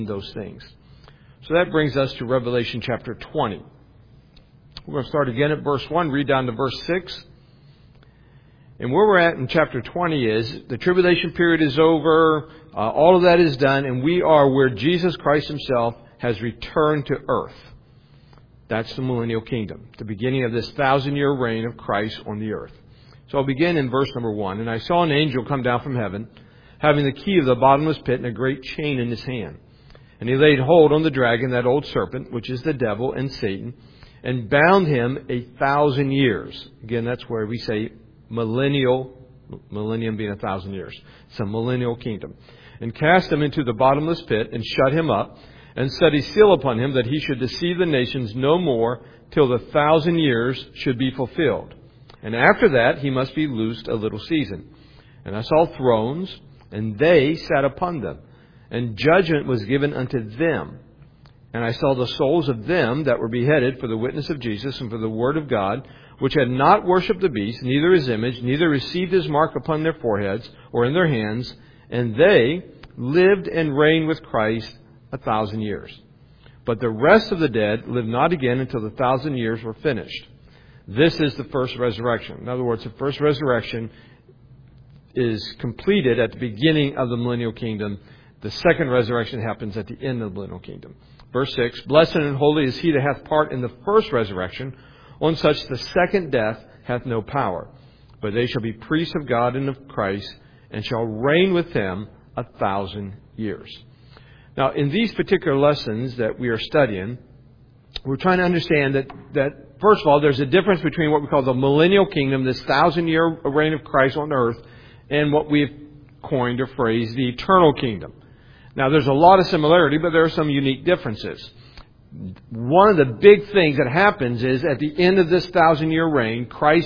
those things. So that brings us to Revelation chapter 20. We're going to start again at verse 1, read down to verse 6. And where we're at in chapter 20 is the tribulation period is over, all of that is done, and we are where Jesus Christ Himself has returned to earth. That's the millennial kingdom, the beginning of this 1,000-year reign of Christ on the earth. So I'll begin in verse number 1. And I saw an angel come down from heaven, having the key of the bottomless pit and a great chain in his hand. And he laid hold on the dragon, that old serpent, which is the devil and Satan, and bound him 1,000 years. Again, that's where we say millennium being 1,000 years. It's a millennial kingdom. And cast him into the bottomless pit and shut him up, and set a seal upon him that he should deceive the nations no more till the 1,000 years should be fulfilled. And after that he must be loosed a little season. And I saw thrones, and they sat upon them, and judgment was given unto them. And I saw the souls of them that were beheaded for the witness of Jesus and for the word of God, which had not worshipped the beast, neither his image, neither received his mark upon their foreheads or in their hands. And they lived and reigned with Christ 1,000 years. But the rest of the dead lived not again until the 1,000 years were finished. This is the first resurrection. In other words, the first resurrection is completed at the beginning of the millennial kingdom. The second resurrection happens at the end of the millennial kingdom. Verse 6, Blessed and holy is he that hath part in the first resurrection. On such the second death hath no power. But they shall be priests of God and of Christ, and shall reign with him 1,000 years. Now, in these particular lessons that we are studying, we're trying to understand that first of all, there's a difference between what we call the millennial kingdom, this 1,000-year reign of Christ on earth, and what we've coined or phrased the eternal kingdom. Now, there's a lot of similarity, but there are some unique differences. One of the big things that happens is at the end of this 1,000-year reign,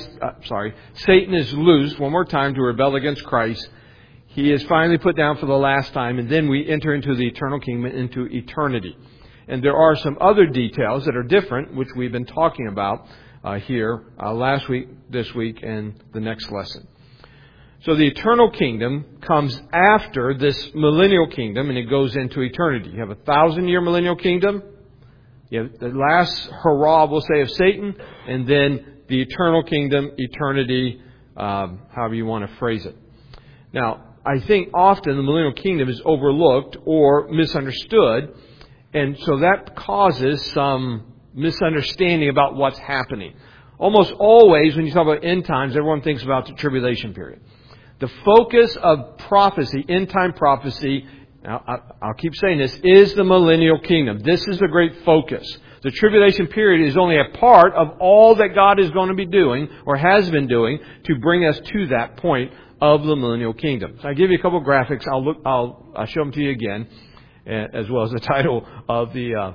Satan is loosed one more time to rebel against Christ. He is finally put down for the last time, and then we enter into the eternal kingdom, into eternity. And there are some other details that are different, which we've been talking about here last week, this week, and the next lesson. So the eternal kingdom comes after this millennial kingdom, and it goes into eternity. You have a 1,000-year millennial kingdom. You have the last hurrah, we'll say, of Satan, and then the eternal kingdom, eternity, however you want to phrase it. Now, I think often the millennial kingdom is overlooked or misunderstood, and so that causes some misunderstanding about what's happening. Almost always, when you talk about end times, everyone thinks about the tribulation period. The focus of prophecy, end-time prophecy, now I'll keep saying this, is the millennial kingdom. This is the great focus. The tribulation period is only a part of all that God is going to be doing, or has been doing, to bring us to that point of the millennial kingdom. So I'll give you a couple of graphics. I'll show them to you again, as well as the title of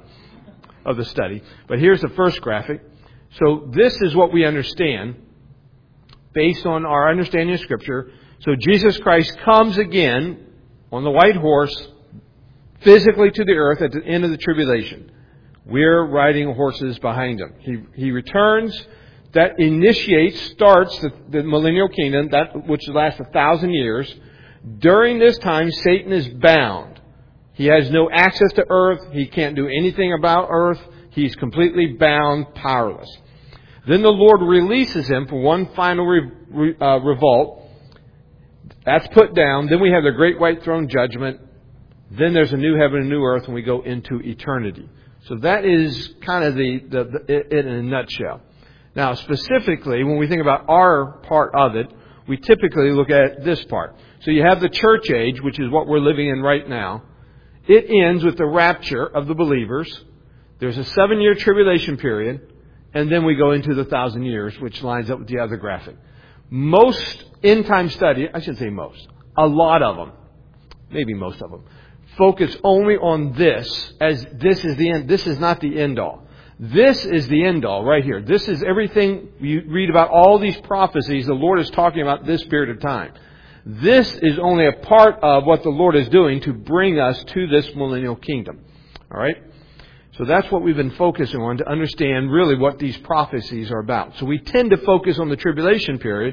the study. But here's the first graphic. So this is what we understand based on our understanding of Scripture. So Jesus Christ comes again on the white horse, physically to the earth at the end of the tribulation. We're riding horses behind him. He returns. That starts the millennial kingdom, that which lasts 1,000 years. During this time, Satan is bound. He has no access to earth. He can't do anything about earth. He's completely bound, powerless. Then the Lord releases him for one final revolt. That's put down. Then we have the great white throne judgment. Then there's a new heaven and new earth, and we go into eternity. So that is kind of it in a nutshell. Now, specifically, when we think about our part of it, we typically look at this part. So you have the church age, which is what we're living in right now. It ends with the rapture of the believers. There's a 7-year tribulation period. And then we go into the 1,000 years, which lines up with the other graphic. Most end-time study, I shouldn't say most, a lot of them, maybe most of them, focus only on this, as this is the end. This is not the end-all. This is the end-all right here. This is everything you read about, all these prophecies the Lord is talking about this period of time. This is only a part of what the Lord is doing to bring us to this millennial kingdom. All right? So that's what we've been focusing on to understand really what these prophecies are about. So we tend to focus on the tribulation period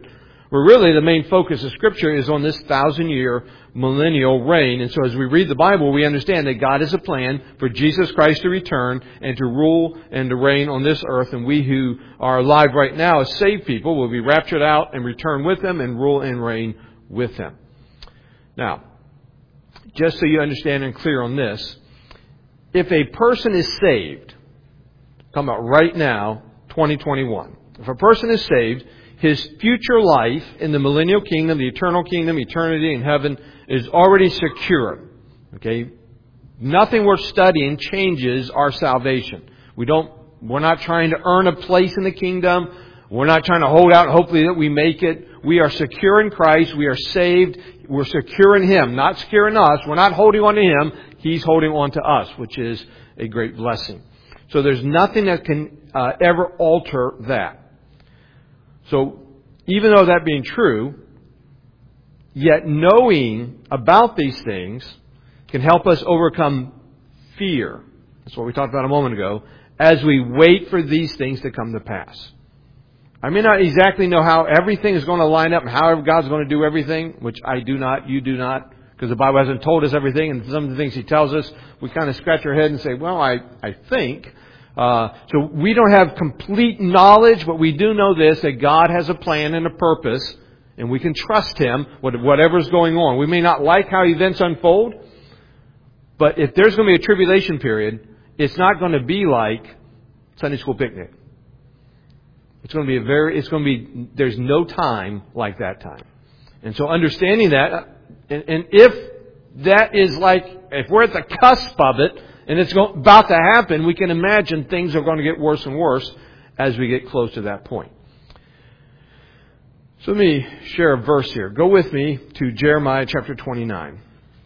Where really the main focus of Scripture is on this 1,000-year millennial reign. And so as we read the Bible, we understand that God has a plan for Jesus Christ to return and to rule and to reign on this earth. And we who are alive right now as saved people will be raptured out and return with Him and rule and reign with Him. Now, just so you understand and clear on this, if a person is saved, come out right now, 2021. If a person is saved, his future life in the millennial kingdom, the eternal kingdom, eternity in heaven, is already secure. Okay? Nothing worth studying changes our salvation. We're not trying to earn a place in the kingdom. We're not trying to hold out hopefully that we make it. We are secure in Christ. We are saved. We're secure in Him, not secure in us. We're not holding on to Him. He's holding on to us, which is a great blessing. So there's nothing that can ever alter that. So, even though that being true, yet knowing about these things can help us overcome fear. That's what we talked about a moment ago, as we wait for these things to come to pass. I may not exactly know how everything is going to line up and how God's going to do everything, which I do not, you do not, because the Bible hasn't told us everything, and some of the things He tells us, we kind of scratch our head and say, well, I think. So we don't have complete knowledge, but we do know this, that God has a plan and a purpose, and we can trust Him, whatever's going on. We may not like how events unfold, but if there's going to be a tribulation period, it's not going to be like Sunday school picnic. There's no time like that time. And so understanding that, and if that is if we're at the cusp of it, and it's about to happen, we can imagine things are going to get worse and worse as we get close to that point. So let me share a verse here. Go with me to Jeremiah chapter 29.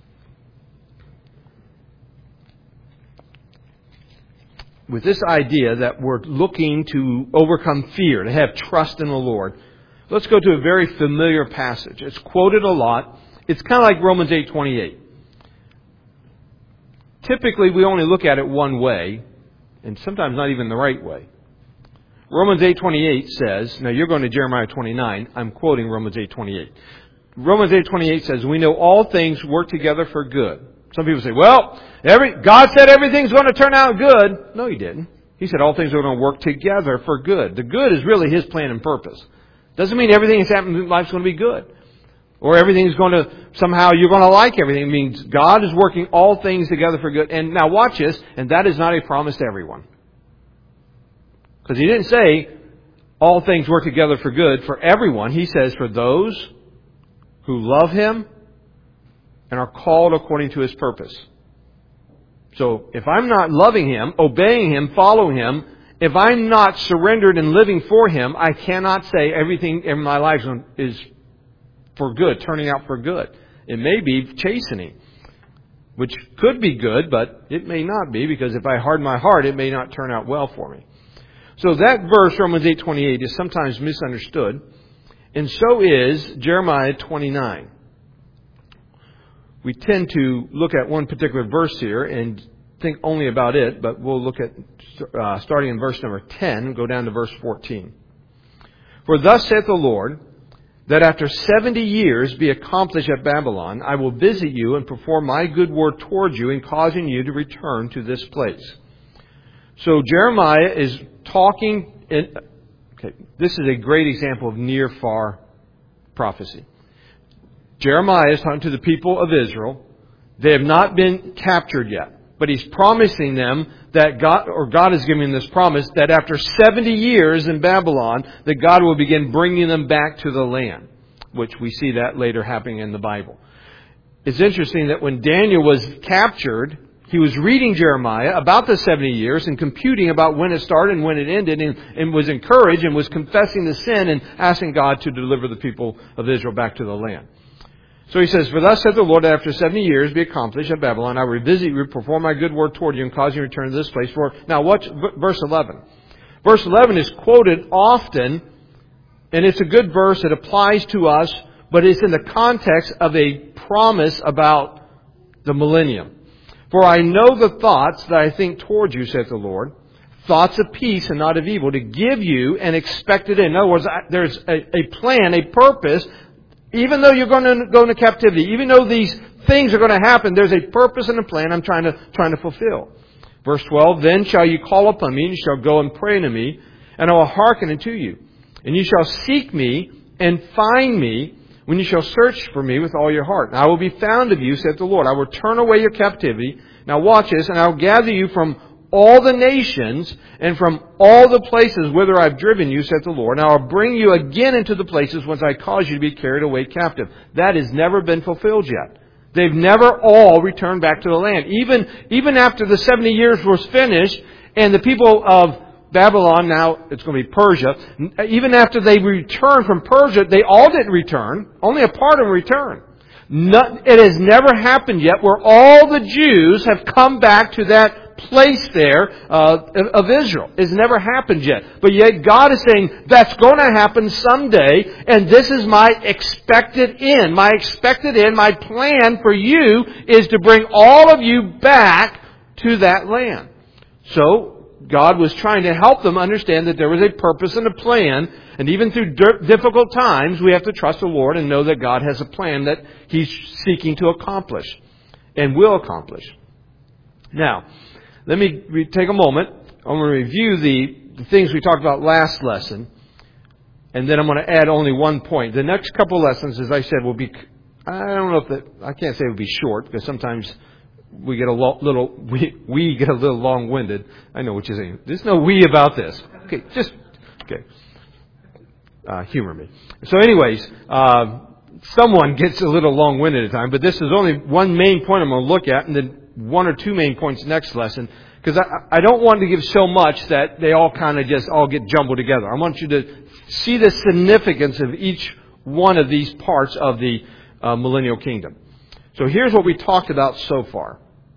With this idea that we're looking to overcome fear, to have trust in the Lord, let's go to a very familiar passage. It's quoted a lot. It's kind of like Romans 8:28. Typically, we only look at it one way, and sometimes not even the right way. Romans 8:28 says, now you're going to Jeremiah 29, I'm quoting Romans 8:28. Romans 8:28 says, we know all things work together for good. Some people say, well, God said everything's going to turn out good. No, He didn't. He said all things are going to work together for good. The good is really His plan and purpose. Doesn't mean everything that's happening in life is going to be good. Or everything's going to, somehow you're going to like everything. It means God is working all things together for good. And now watch this, and that is not a promise to everyone. Because He didn't say all things work together for good for everyone. He says for those who love Him and are called according to His purpose. So if I'm not loving Him, obeying Him, following Him, if I'm not surrendered and living for Him, I cannot say everything in my life is for good, turning out for good. It may be chastening, which could be good, but it may not be, because if I harden my heart, it may not turn out well for me. So that verse, Romans 8:28, is sometimes misunderstood, and so is Jeremiah 29. We tend to look at one particular verse here and think only about it, but we'll look at starting in verse number 10, go down to verse 14. For thus saith the Lord, that after 70 years be accomplished at Babylon, I will visit you and perform my good word toward you in causing you to return to this place. So Jeremiah is talking, this is a great example of near-far prophecy. Jeremiah is talking to the people of Israel. They have not been captured yet. But he's promising them that God is giving this promise that after 70 years in Babylon, that God will begin bringing them back to the land, which we see that later happening in the Bible. It's interesting that when Daniel was captured, he was reading Jeremiah about the 70 years and computing about when it started and when it ended, and was encouraged and was confessing the sin and asking God to deliver the people of Israel back to the land. So he says, for thus saith the Lord, after 70 years be accomplished at Babylon, I will revisit you, perform my good word toward you, and cause you to return to this place. Now watch verse 11. Verse 11 is quoted often, and it's a good verse. It applies to us, but it's in the context of a promise about the millennium. For I know the thoughts that I think toward you, saith the Lord, thoughts of peace and not of evil, to give you an expected end. In other words, there's a plan, a purpose. Even though you're going to go into captivity, even though these things are going to happen, there's a purpose and a plan I'm trying to fulfill. Verse 12, then shall you call upon me, and you shall go and pray unto me, and I will hearken unto you. And you shall seek me and find me when you shall search for me with all your heart. And I will be found of you, saith the Lord. I will turn away your captivity. Now watch this, and I will gather you from all the nations and from all the places whither I have driven you, saith the Lord. And I will bring you again into the places whence I caused you to be carried away captive. That has never been fulfilled yet. They've never all returned back to the land. Even after the 70 years was finished and the people of Babylon, now it's going to be Persia, even after they returned from Persia, they all didn't return. Only a part of them returned. It has never happened yet where all the Jews have come back to that place there of Israel. It's never happened yet. But yet God is saying that's going to happen someday, and this is my expected end. My expected end, my plan for you is to bring all of you back to that land. So God was trying to help them understand that there was a purpose and a plan, and even through difficult times we have to trust the Lord and know that God has a plan that He's seeking to accomplish and will accomplish. Now, let me take a moment. I'm going to review the things we talked about last lesson, and then I'm going to add only one point. The next couple of lessons, as I said, will be, I can't say it will be short, because sometimes we get a little long-winded. I know what you're saying. There's no we about this. Okay, humor me. So anyways, someone gets a little long-winded at a time, but this is only one main point I'm going to look at, and then one or two main points next lesson, because I don't want to give so much that they all kind of just all get jumbled together. I want you to see the significance of each one of these parts of the millennial kingdom. So here's what we talked about so far.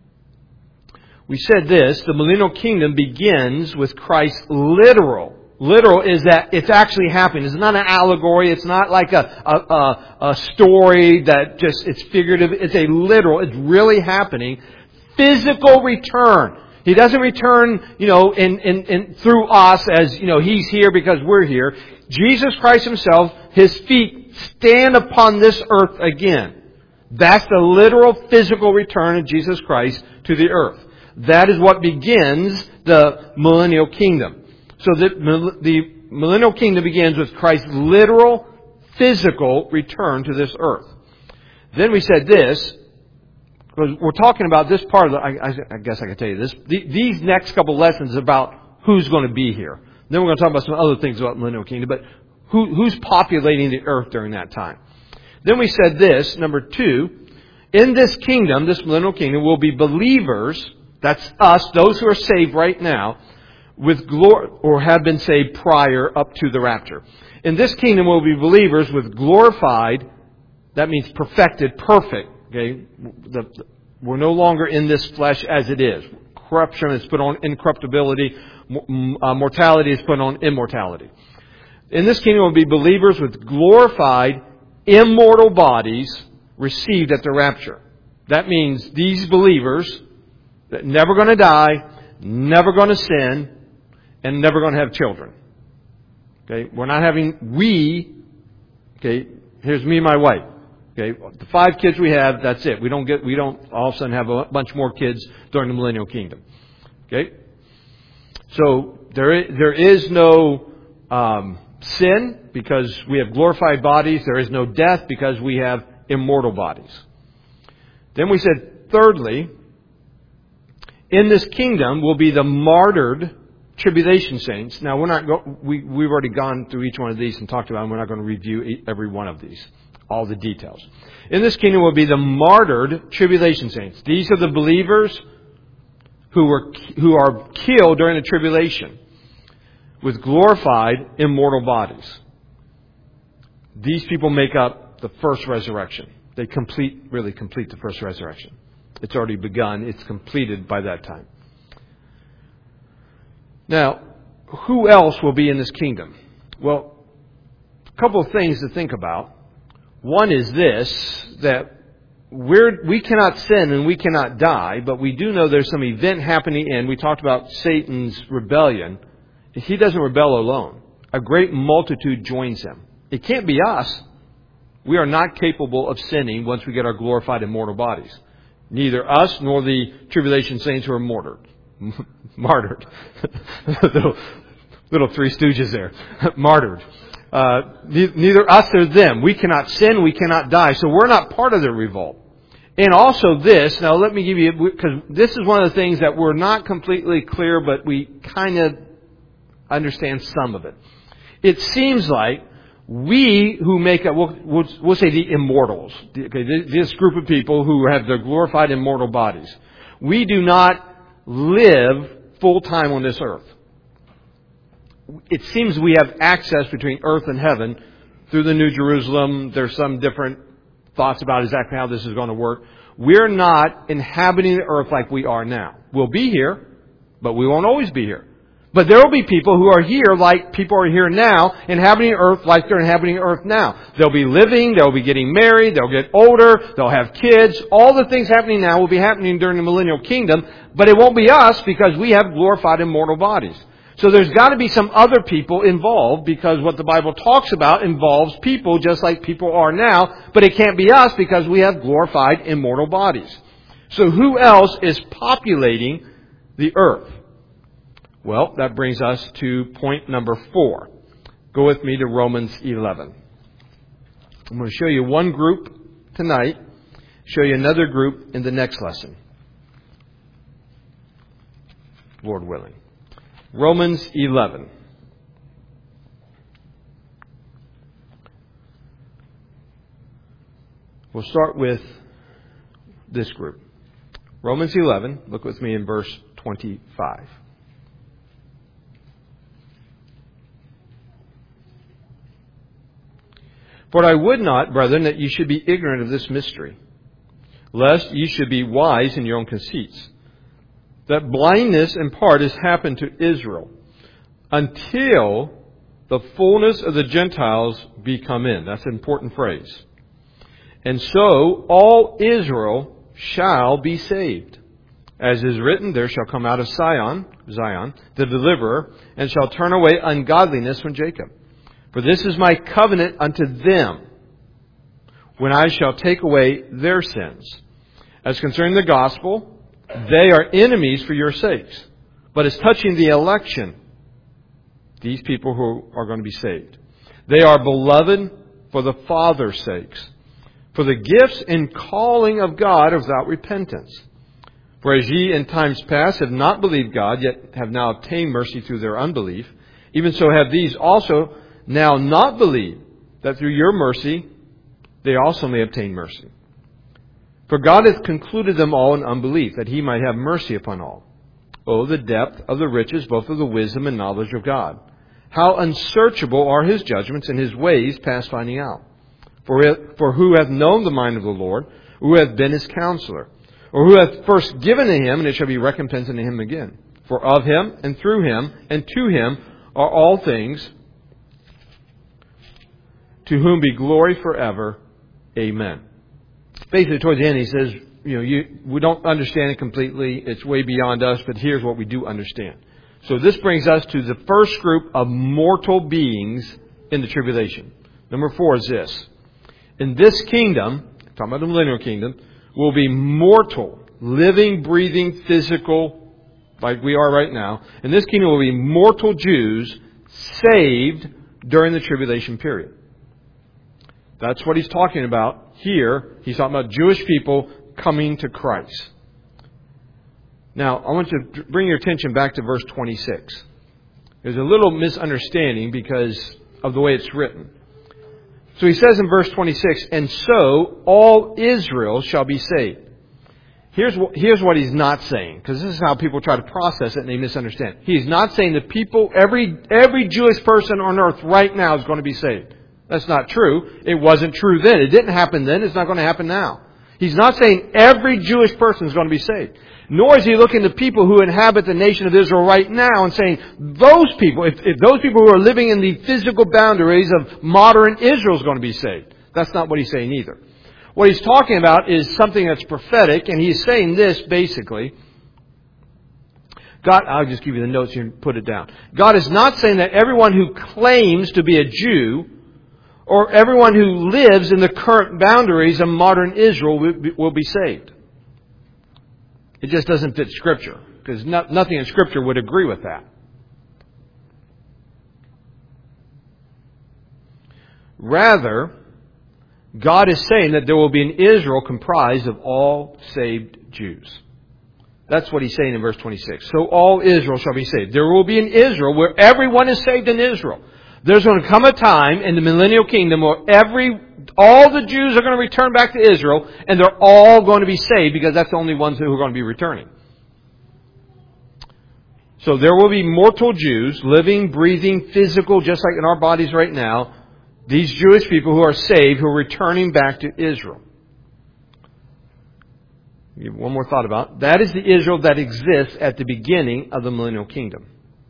We said this: the millennial kingdom begins with Christ's literal. Literal is that it's actually happening. It's not an allegory. It's not like a story that just it's figurative. It's a literal. It's really happening. Physical return. He doesn't return, in through us as, He's here because we're here. Jesus Christ Himself, His feet stand upon this earth again. That's the literal physical return of Jesus Christ to the earth. That is what begins the millennial kingdom. So the millennial kingdom begins with Christ's literal physical return to this earth. Then we said this. We're talking about this part of the, I guess I can tell you this. These next couple lessons about who's going to be here. Then we're going to talk about some other things about the millennial kingdom, but who's populating the earth during that time. Then we said this, number 2, in this kingdom, this millennial kingdom, will be believers, that's us, those who are saved right now, with glory, or have been saved prior up to the rapture. In this kingdom will be believers with glorified, that means perfected, perfect. Okay, we're no longer in this flesh as it is. Corruption is put on incorruptibility. Mortality is put on immortality. In this kingdom will be believers with glorified, immortal bodies received at the rapture. That means these believers that are never going to die, never going to sin, and never going to have children. Okay, we're not having here's me and my wife. Okay, the 5 kids we have, that's it. We don't all of a sudden have a bunch more kids during the millennial kingdom. Okay? So there is no sin because we have glorified bodies. There is no death because we have immortal bodies. Then we said, thirdly, in this kingdom will be the martyred tribulation saints. Now we've already gone through each one of these and talked about them. We're not going to review every one of these. All the details. In this kingdom will be the martyred tribulation saints. These are the believers who are killed during the tribulation with glorified immortal bodies. These people make up the first resurrection. They really complete the first resurrection. It's already begun. It's completed by that time. Now, who else will be in this kingdom? Well, a couple of things to think about. One is this, that we cannot sin and we cannot die, but we do know there's some event happening in. We talked about Satan's rebellion. He doesn't rebel alone. A great multitude joins him. It can't be us. We are not capable of sinning once we get our glorified immortal bodies. Neither us nor the tribulation saints who are martyred. little Three Stooges there. Martyred. Neither us or them. We cannot sin, we cannot die. So we're not part of the revolt. And also this, now let me give you, because this is one of the things that we're not completely clear, but we kind of understand some of it. It seems like we who make up, we'll say the immortals, this group of people who have their glorified immortal bodies, we do not live full time on this earth. It seems we have access between earth and heaven through the New Jerusalem. There's some different thoughts about exactly how this is going to work. We're not inhabiting the earth like we are now. We'll be here, but we won't always be here. But there will be people who are here like people are here now, inhabiting earth like they're inhabiting earth now. They'll be living, they'll be getting married, they'll get older, they'll have kids. All the things happening now will be happening during the millennial kingdom, but it won't be us because we have glorified immortal bodies. So there's got to be some other people involved, because what the Bible talks about involves people just like people are now, but it can't be us because we have glorified immortal bodies. So who else is populating the earth? Well, that brings us to point number 4. Go with me to Romans 11. I'm going to show you one group tonight, show you another group in the next lesson, Lord willing. Romans 11. We'll start with this group. Romans 11, look with me in verse 25. For I would not, brethren, that you should be ignorant of this mystery, lest ye should be wise in your own conceits, that blindness in part has happened to Israel, until the fullness of the Gentiles be come in. That's an important phrase. And so all Israel shall be saved. As is written, there shall come out of Zion, the deliverer, and shall turn away ungodliness from Jacob. For this is my covenant unto them, when I shall take away their sins. As concerning the gospel, they are enemies for your sakes. But as touching the election, these people who are going to be saved, they are beloved for the Father's sakes. For the gifts and calling of God are without repentance. For as ye in times past have not believed God, yet have now obtained mercy through their unbelief, even so have these also now not believed, that through your mercy they also may obtain mercy. For God hath concluded them all in unbelief, that he might have mercy upon all. Oh, the depth of the riches, both of the wisdom and knowledge of God. How unsearchable are his judgments, and his ways past finding out. For who hath known the mind of the Lord, who hath been his counselor, or who hath first given to him, and it shall be recompensed unto him again. For of him, and through him, and to him are all things, to whom be glory forever. Amen. Basically, towards the end, he says, we don't understand it completely. It's way beyond us, but here's what we do understand. So this brings us to the first group of mortal beings in the tribulation. Number 4 is this. In this kingdom, talking about the millennial kingdom, will be mortal, living, breathing, physical, like we are right now. In this kingdom will be mortal Jews saved during the tribulation period. That's what he's talking about here. He's talking about Jewish people coming to Christ. Now, I want to bring your attention back to verse 26. There's a little misunderstanding because of the way it's written. So he says in verse 26, and so all Israel shall be saved. Here's what he's not saying, because this is how people try to process it and they misunderstand. He's not saying that people, every Jewish person on earth right now is going to be saved. That's not true. It wasn't true then. It didn't happen then. It's not going to happen now. He's not saying every Jewish person is going to be saved. Nor is he looking to people who inhabit the nation of Israel right now and saying, those people, if those people who are living in the physical boundaries of modern Israel is going to be saved. That's not what he's saying either. What he's talking about is something that's prophetic, and he's saying this basically. God, I'll just give you the notes here and put it down. God is not saying that everyone who claims to be a Jew or everyone who lives in the current boundaries of modern Israel will be saved. It just doesn't fit Scripture, because nothing in Scripture would agree with that. Rather, God is saying that there will be an Israel comprised of all saved Jews. That's what he's saying in verse 26. So all Israel shall be saved. There will be an Israel where everyone is saved in Israel. There's going to come a time in the millennial kingdom where all the Jews are going to return back to Israel, and they're all going to be saved because that's the only ones who are going to be returning. So there will be mortal Jews, living, breathing, physical, just like in our bodies right now. These Jewish people who are saved, who are returning back to Israel. Give one more thought about it. That is the Israel that exists at the beginning of the millennial kingdom.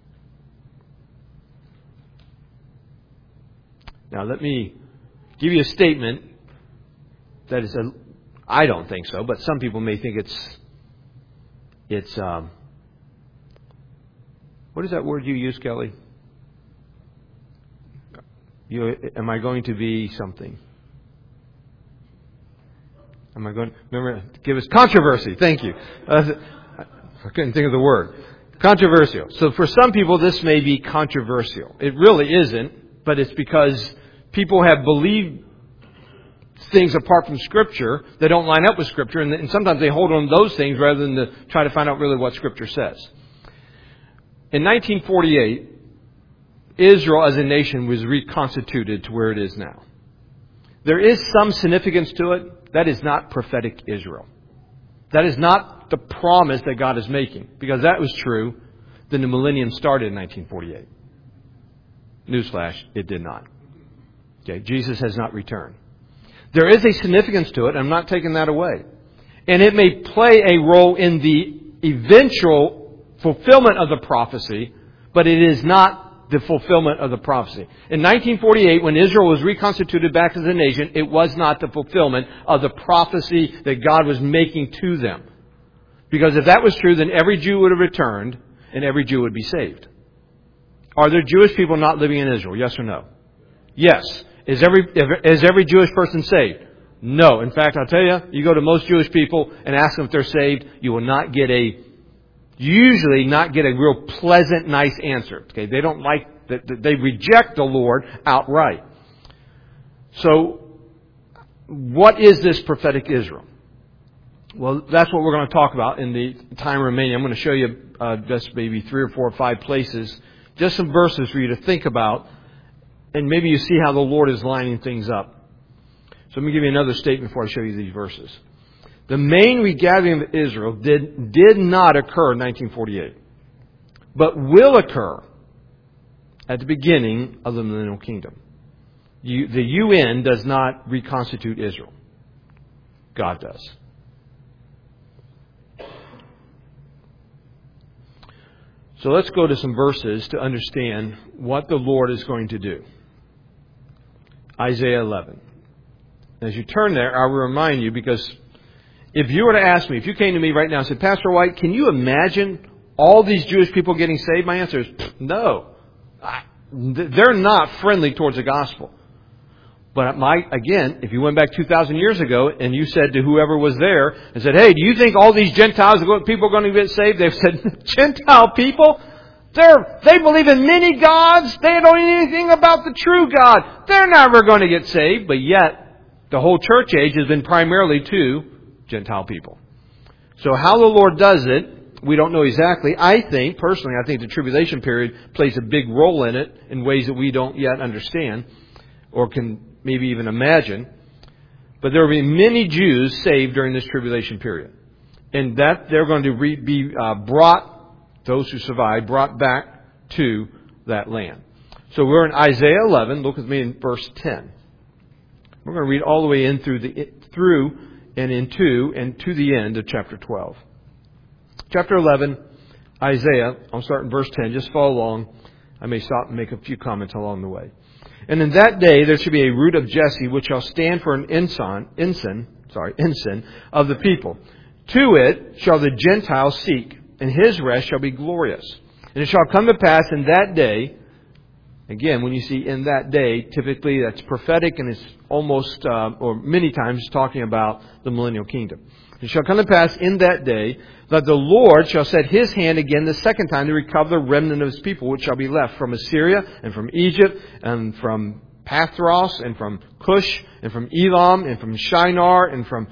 Now let me give you a statement that is I don't think so, but some people may think it's what is that word you use, Kelly? Am I going to be something? Am I going to remember? Give us controversy. Thank you. I couldn't think of the word. Controversial. So for some people, this may be controversial. It really isn't, but it's because people have believed things apart from Scripture that don't line up with Scripture, and sometimes they hold on to those things rather than to try to find out really what Scripture says. In 1948, Israel as a nation was reconstituted to where it is now. There is some significance to it. That is not prophetic Israel. That is not the promise that God is making. Because that was true, then the millennium started in 1948. Newsflash, it did not. Okay, Jesus has not returned. There is a significance to it. I'm not taking that away. And it may play a role in the eventual fulfillment of the prophecy, but it is not the fulfillment of the prophecy. In 1948, when Israel was reconstituted back as a nation, it was not the fulfillment of the prophecy that God was making to them. Because if that was true, then every Jew would have returned and every Jew would be saved. Are there Jewish people not living in Israel? Yes or no? Yes. Is every Jewish person saved? No. In fact, I'll tell you, you go to most Jewish people and ask them if they're saved, you will usually not get a real pleasant, nice answer. Okay, they don't like that. They reject the Lord outright. So, what is this prophetic Israel? Well, that's what we're going to talk about in the time remaining. I'm going to show you just maybe 3 or 4 or 5 places, just some verses for you to think about, and maybe you see how the Lord is lining things up. So let me give you another statement before I show you these verses. The main regathering of Israel did not occur in 1948, but will occur at the beginning of the millennial kingdom. The UN does not reconstitute Israel. God does. So let's go to some verses to understand what the Lord is going to do. Isaiah 11. As you turn there, I will remind you, because if you were to ask me, if you came to me right now and said, Pastor White, can you imagine all these Jewish people getting saved? My answer is no. They're not friendly towards the gospel. But again, if you went back 2,000 years ago and you said to whoever was there and said, hey, do you think all these Gentiles people are going to get saved? They've said, Gentile people? They believe in many gods. They don't know anything about the true God. They're never going to get saved. But yet, the whole church age has been primarily to Gentile people. So how the Lord does it, we don't know exactly. Personally, I think the tribulation period plays a big role in it in ways that we don't yet understand or can maybe even imagine. But there will be many Jews saved during this tribulation period. And that they're going to be brought, those who survive, brought back to that land. So we're in Isaiah 11. Look with me in verse 10. We're going to read all the way in through and to the end of chapter 12. Chapter 11, Isaiah, I'll start in verse 10. Just follow along I may stop and make a few comments along the way. And in that day there shall be a root of Jesse, which shall stand for an ensign of the people. To it shall the Gentiles seek, and his rest shall be glorious. And it shall come to pass in that day, again, when you see in that day, typically that's prophetic and it's almost, or many times, talking about the millennial kingdom. It shall come to pass in that day that the Lord shall set His hand again the second time to recover the remnant of His people, which shall be left from Assyria and from Egypt and from Pathros and from Cush and from Elam and from Shinar and from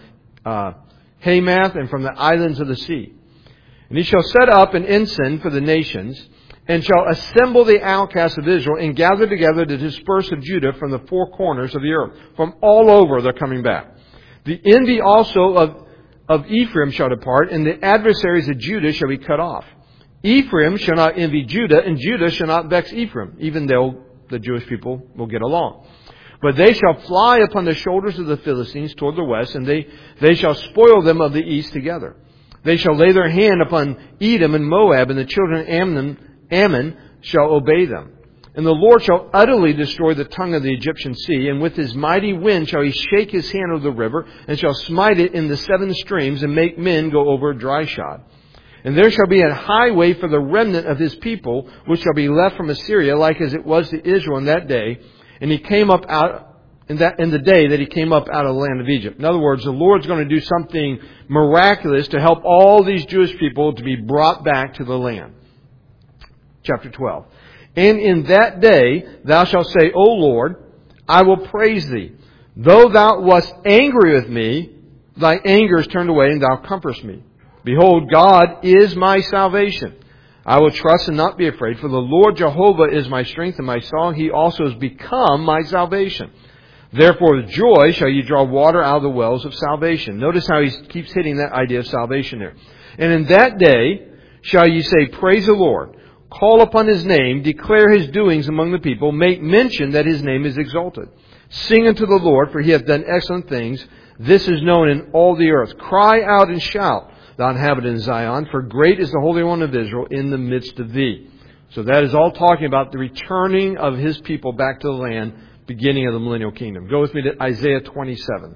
Hamath and from the islands of the sea. And He shall set up an ensign for the nations, and shall assemble the outcasts of Israel, and gather together the dispersed of Judah from the four corners of the earth. From all over they're coming back. The envy also of Ephraim shall depart, and the adversaries of Judah shall be cut off. Ephraim shall not envy Judah, and Judah shall not vex Ephraim, even though the Jewish people will get along. But they shall fly upon the shoulders of the Philistines toward the west, and they shall spoil them of the east together. They shall lay their hand upon Edom and Moab, and the children of Ammon shall obey them. And the Lord shall utterly destroy the tongue of the Egyptian sea, and with His mighty wind shall He shake His hand over the river, and shall smite it in the seven streams, and make men go over dry shod. And there shall be a highway for the remnant of His people, which shall be left from Assyria, like as it was to Israel in that day. And He came up out in the day that He came up out of the land of Egypt. In other words, the Lord's going to do something miraculous to help all these Jewish people to be brought back to the land. Chapter 12. And in that day thou shalt say, O Lord, I will praise Thee. Though Thou wast angry with me, Thy anger is turned away, and Thou comfortest me. Behold, God is my salvation. I will trust and not be afraid, for the Lord Jehovah is my strength and my song. He also has become my salvation. Therefore with joy shall ye draw water out of the wells of salvation. Notice how he keeps hitting that idea of salvation there. And in that day shall ye say, Praise the Lord. Call upon His name, declare His doings among the people, make mention that His name is exalted. Sing unto the Lord, for He hath done excellent things. This is known in all the earth. Cry out and shout, thou inhabitant of Zion, for great is the Holy One of Israel in the midst of thee. So that is all talking about the returning of His people back to the land, beginning of the millennial kingdom. Go with me to Isaiah 27.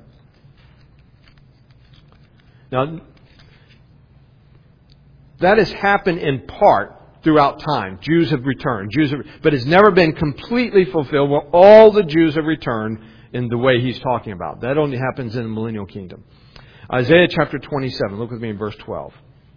Now, that has happened in part throughout time. Jews have returned. But it's never been completely fulfilled where all the Jews have returned in the way he's talking about. That only happens in the millennial kingdom. Isaiah chapter 27. Look with me in verse 12.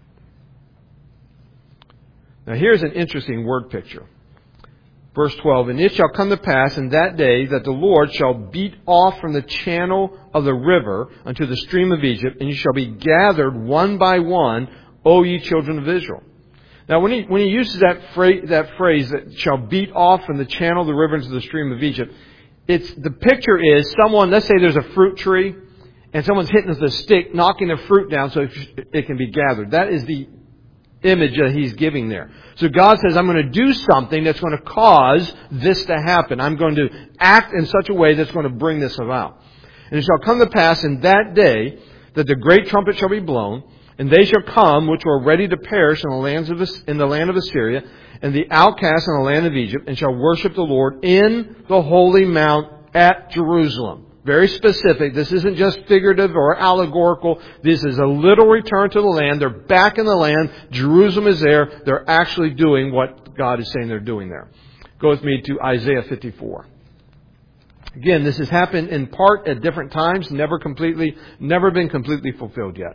Now here's an interesting word picture. Verse 12, And it shall come to pass in that day that the Lord shall beat off from the channel of the river unto the stream of Egypt, and ye shall be gathered one by one, O ye children of Israel. Now, when he uses that phrase that shall beat off from the channel of the river into the stream of Egypt, the picture is someone, let's say there's a fruit tree, and someone's hitting with a stick, knocking the fruit down so it can be gathered. That is the image that he's giving there. So God says, I'm going to do something that's going to cause this to happen. I'm going to act in such a way that's going to bring this about. And it shall come to pass in that day that the great trumpet shall be blown, and they shall come which were ready to perish in the land of Assyria, and the outcasts in the land of Egypt, and shall worship the Lord in the holy mount at Jerusalem. Very specific. This isn't just figurative or allegorical. This is a literal return to the land. They're back in the land. Jerusalem is there. They're actually doing what God is saying they're doing there. Go with me to Isaiah 54. Again, this has happened in part at different times, never been completely fulfilled yet.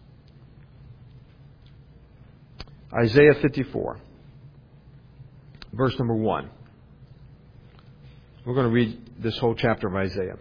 Isaiah 54, verse number 1. We're going to read this whole chapter of Isaiah.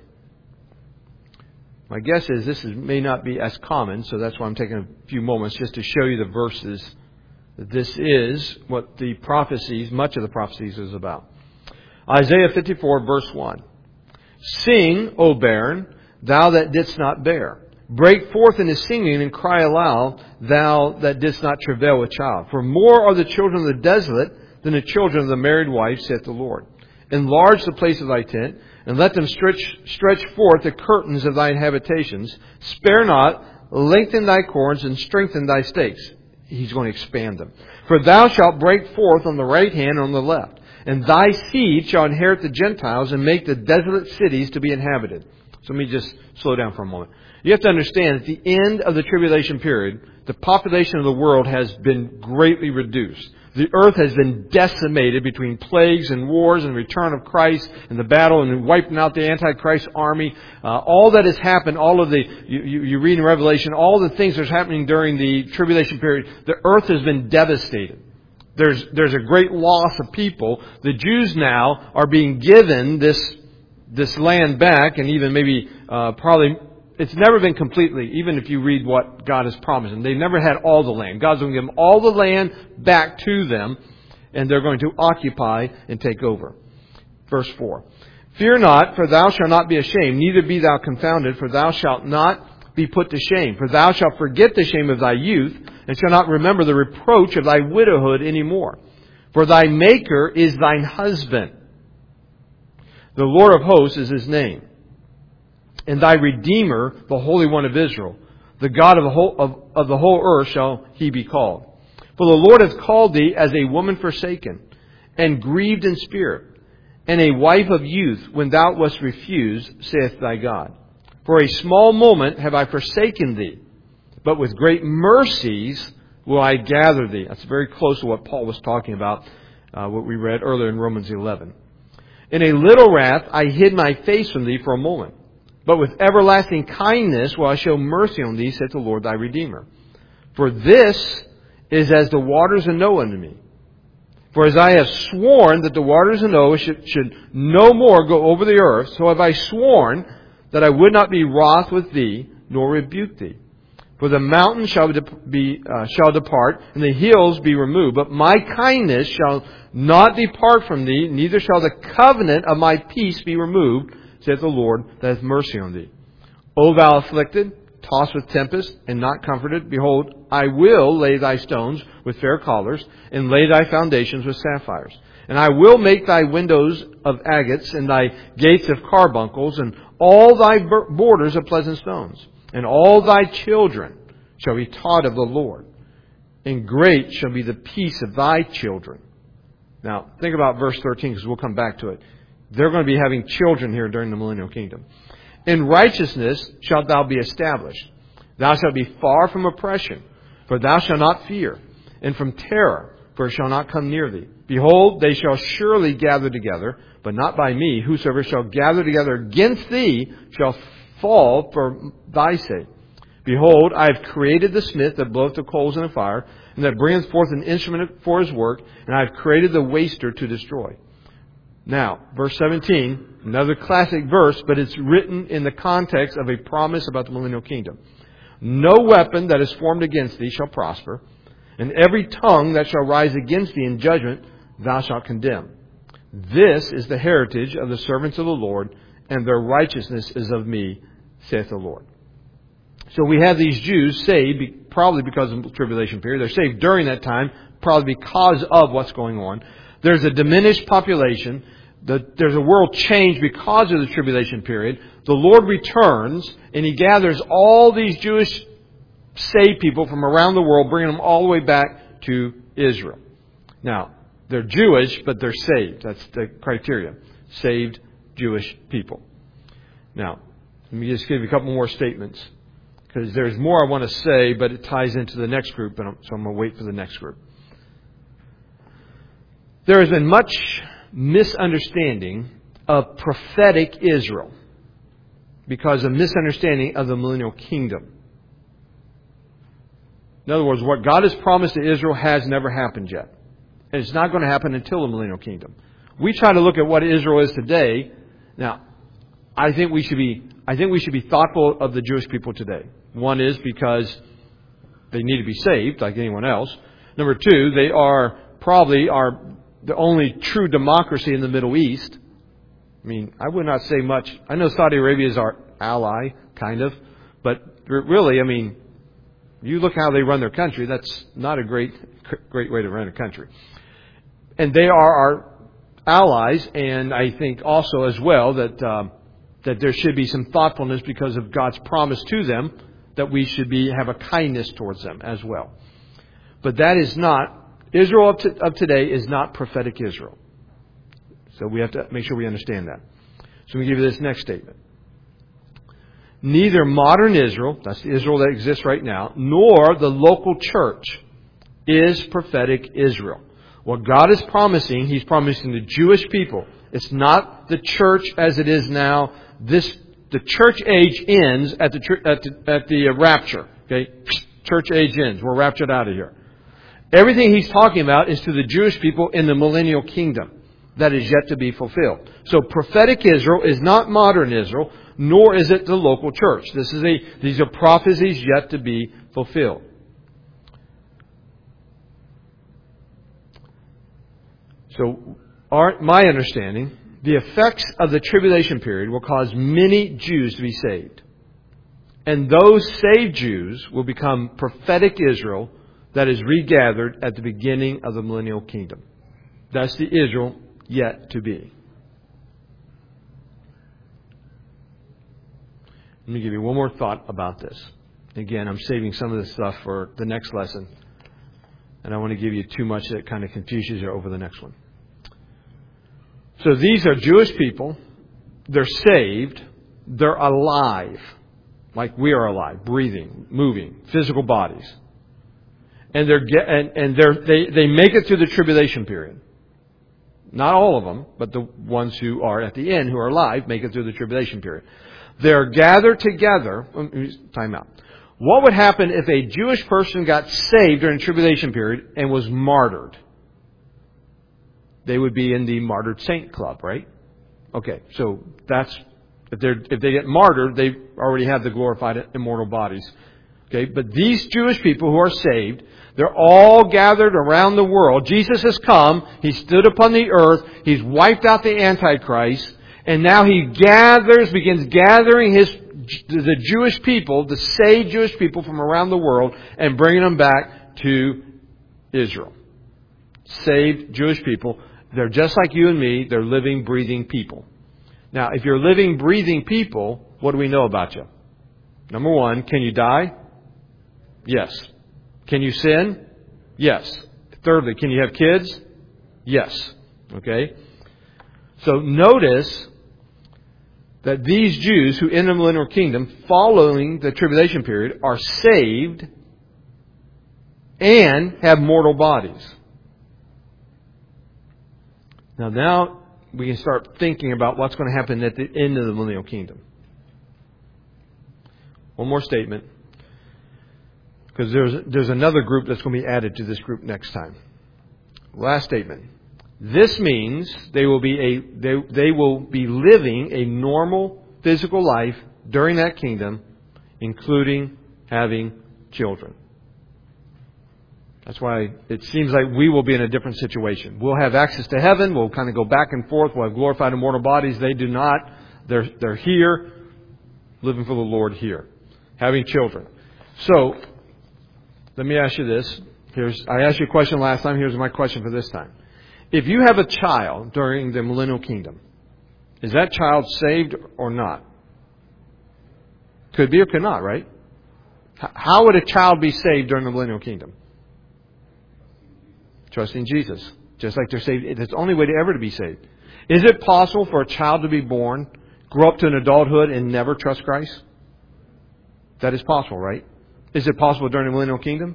My guess is this may not be as common, so that's why I'm taking a few moments just to show you the verses that this is what the prophecies, much of the prophecies is about. Isaiah 54, verse 1. Sing, O barren, thou that didst not bear. Break forth into singing and cry aloud, thou that didst not travail with child. For more are the children of the desolate than the children of the married wife, saith the Lord. Enlarge the place of thy tent, and let them stretch forth the curtains of thine habitations. Spare not, lengthen thy cords, and strengthen thy stakes. He's going to expand them. For thou shalt break forth on the right hand and on the left, And thy seed shall inherit the Gentiles and make the desolate cities to be inhabited. So let me just slow down for a moment. You have to understand, at the end of the tribulation period, the population of the world has been greatly reduced. The earth has been decimated between plagues and wars and return of Christ and the battle and wiping out the Antichrist army. All that has happened, all of the, you read in Revelation, all the things that are happening during the tribulation period, the earth has been devastated. There's a great loss of people. The Jews now are being given this land back, and even maybe probably it's never been completely, even if you read what God has promised them. They've never had all the land. God's going to give them all the land back to them, and they're going to occupy and take over. Verse 4. Fear not, for thou shalt not be ashamed, neither be thou confounded, for thou shalt not be put to shame. For thou shalt forget the shame of thy youth, and shalt not remember the reproach of thy widowhood any more. For thy Maker is thine husband. The Lord of hosts is His name. And thy Redeemer, the Holy One of Israel. The God of the whole earth shall He be called. For the Lord hath called thee as a woman forsaken, and grieved in spirit, and a wife of youth, when thou wast refused, saith thy God. For a small moment have I forsaken thee, but with great mercies will I gather thee. That's very close to what Paul was talking about, what we read earlier in Romans 11. In a little wrath I hid my face from thee for a moment. But with everlasting kindness will I show mercy on thee, saith the Lord thy Redeemer. For this is as the waters of Noah unto me. For as I have sworn that the waters of Noah should no more go over the earth, so have I sworn that I would not be wroth with thee, nor rebuke thee. For the mountains shall depart, and the hills be removed. But my kindness shall not depart from thee, neither shall the covenant of my peace be removed, saith the Lord that hath mercy on thee. O thou afflicted, tossed with tempest, and not comforted, behold, I will lay thy stones with fair collars, and lay thy foundations with sapphires. And I will make thy windows of agates, and thy gates of carbuncles, and all thy borders of pleasant stones. And all thy children shall be taught of the Lord, and great shall be the peace of thy children. Now, think about verse 13, because we'll come back to it. They're going to be having children here during the millennial kingdom. In righteousness shalt thou be established. Thou shalt be far from oppression, for thou shalt not fear, and from terror, for it shall not come near thee. Behold, they shall surely gather together, but not by me. Whosoever shall gather together against thee shall fall for thy sake. Behold, I have created the smith that bloweth the coals in the fire, and that bringeth forth an instrument for his work, and I have created the waster to destroy. Now, verse 17, another classic verse, but it's written in the context of a promise about the millennial kingdom. No weapon that is formed against thee shall prosper, and every tongue that shall rise against thee in judgment thou shalt condemn. This is the heritage of the servants of the Lord, and their righteousness is of me, saith the Lord. So we have these Jews saved, probably because of the tribulation period. They're saved during that time, probably because of what's going on. There's a diminished population. There's a world change because of the tribulation period. The Lord returns, and He gathers all these Jewish saved people from around the world, bringing them all the way back to Israel. Now, they're Jewish, but they're saved. That's the criteria. Saved Jewish people. Now, let me just give you a couple more statements, because there's more I want to say, but it ties into the next group, so I'm going to wait for the next group. There has been much misunderstanding of prophetic Israel because of misunderstanding of the millennial kingdom. In other words, what God has promised to Israel has never happened yet. And it's not going to happen until the millennial kingdom. We try to look at what Israel is today. Now, I think we should be thoughtful of the Jewish people today. One is because they need to be saved like anyone else. Number two, they are probably the only true democracy in the Middle East. I mean, I would not say much. I know Saudi Arabia is our ally, kind of. But really, I mean, you look how they run their country. That's not a great way to run a country. And they are our allies. And I think also as well that there should be some thoughtfulness because of God's promise to them that we should have a kindness towards them as well. But that is not, Israel of today is not prophetic Israel. So we have to make sure we understand that. So we give you this next statement. Neither modern Israel, that's the Israel that exists right now, nor the local church is prophetic Israel. What God is promising, He's promising the Jewish people. It's not the church as it is now. The church age ends at the rapture. Okay, church age ends. We're raptured out of here. Everything He's talking about is to the Jewish people in the millennial kingdom that is yet to be fulfilled. So prophetic Israel is not modern Israel, nor is it the local church. These are prophecies yet to be fulfilled. So, my understanding, the effects of the tribulation period will cause many Jews to be saved. And those saved Jews will become prophetic Israel that is regathered at the beginning of the millennial kingdom. That's the Israel yet to be. Let me give you one more thought about this. Again, I'm saving some of this stuff for the next lesson. And I want to give you too much that kind of confuses you over the next one. So these are Jewish people. They're saved. They're alive. Like we are alive, breathing, moving, physical bodies. And they make it through the tribulation period. Not all of them, but the ones who are at the end, who are alive, make it through the tribulation period. They're gathered together. Time out. What would happen if a Jewish person got saved during the tribulation period and was martyred? They would be in the martyred saint club, right? Okay, so that's if they get martyred, they already have the glorified immortal bodies. Okay, but these Jewish people who are saved, they're all gathered around the world. Jesus has come. He stood upon the earth. He's wiped out the Antichrist. And now He begins gathering the Jewish people, the saved Jewish people from around the world, and bringing them back to Israel. Saved Jewish people. They're just like you and me. They're living, breathing people. Now, if you're living, breathing people, what do we know about you? Number one, can you die? Yes. Can you sin? Yes. Thirdly, can you have kids? Yes. Okay? So notice that these Jews who enter the millennial kingdom following the tribulation period are saved and have mortal bodies. Now we can start thinking about what's going to happen at the end of the millennial kingdom. One more statement. Because there's another group that's going to be added to this group next time. Last statement. This means they will be living a normal physical life during that kingdom, including having children. That's why it seems like we will be in a different situation. We'll have access to heaven. We'll kind of go back and forth. We'll have glorified immortal bodies. They do not. They're here, living for the Lord here, having children. So, let me ask you this. I asked you a question last time. Here's my question for this time. If you have a child during the millennial kingdom, is that child saved or not? Could be or could not, right? How would a child be saved during the millennial kingdom? Trusting Jesus. Just like they're saved. It's the only way to ever to be saved. Is it possible for a child to be born, grow up to an adulthood, and never trust Christ? That is possible, right? Is it possible during the millennial kingdom?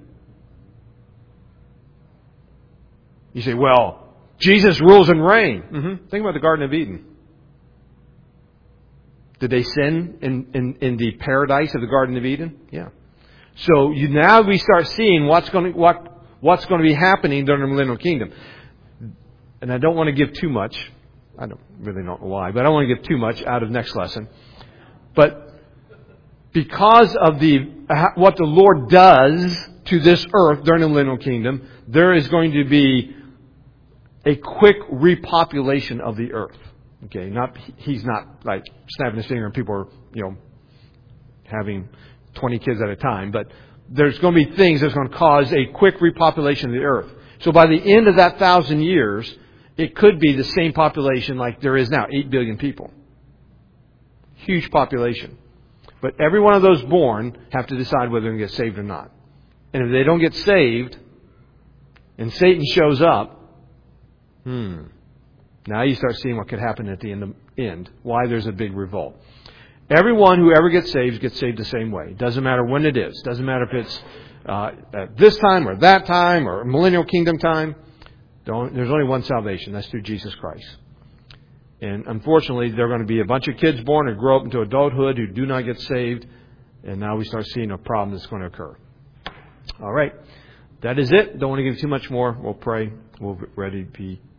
You say, well, Jesus rules and reigns. Think about the Garden of Eden. Did they sin in the paradise of the Garden of Eden? Yeah. So now we start seeing what's going to be happening during the millennial kingdom. And I don't want to give too much. I don't know why, but I don't want to give too much out of next lesson. But because of what the Lord does to this earth during the millennial kingdom, there is going to be a quick repopulation of the earth. Okay, He's not like snapping his finger and people are, having 20 kids at a time, but there's going to be things that's going to cause a quick repopulation of the earth. So by the end of that 1,000 years, it could be the same population like there is now, 8 billion people. Huge population. But every one of those born have to decide whether they're going to get saved or not. And if they don't get saved, and Satan shows up, Now you start seeing what could happen at the end. Why there's a big revolt. Everyone who ever gets saved the same way. Doesn't matter when it is. Doesn't matter if it's at this time or that time or millennial kingdom time. There's only one salvation. That's through Jesus Christ. And unfortunately, there are going to be a bunch of kids born and grow up into adulthood who do not get saved. And now we start seeing a problem that's going to occur. All right. That is it. Don't want to give too much more. We'll pray. We'll be ready to be